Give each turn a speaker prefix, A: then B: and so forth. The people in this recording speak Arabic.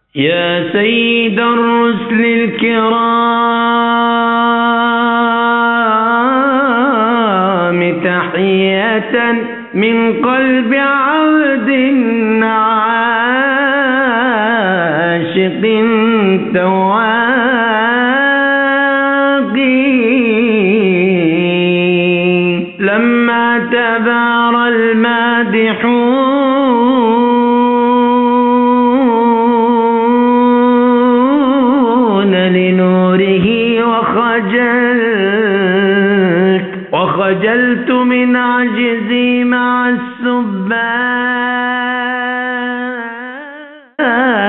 A: يا سيد الرسل الكرام تحية من قلب عبد عاشق تواقي لما تبارى المادحون لنوره وخجلت من عجزي مع السبان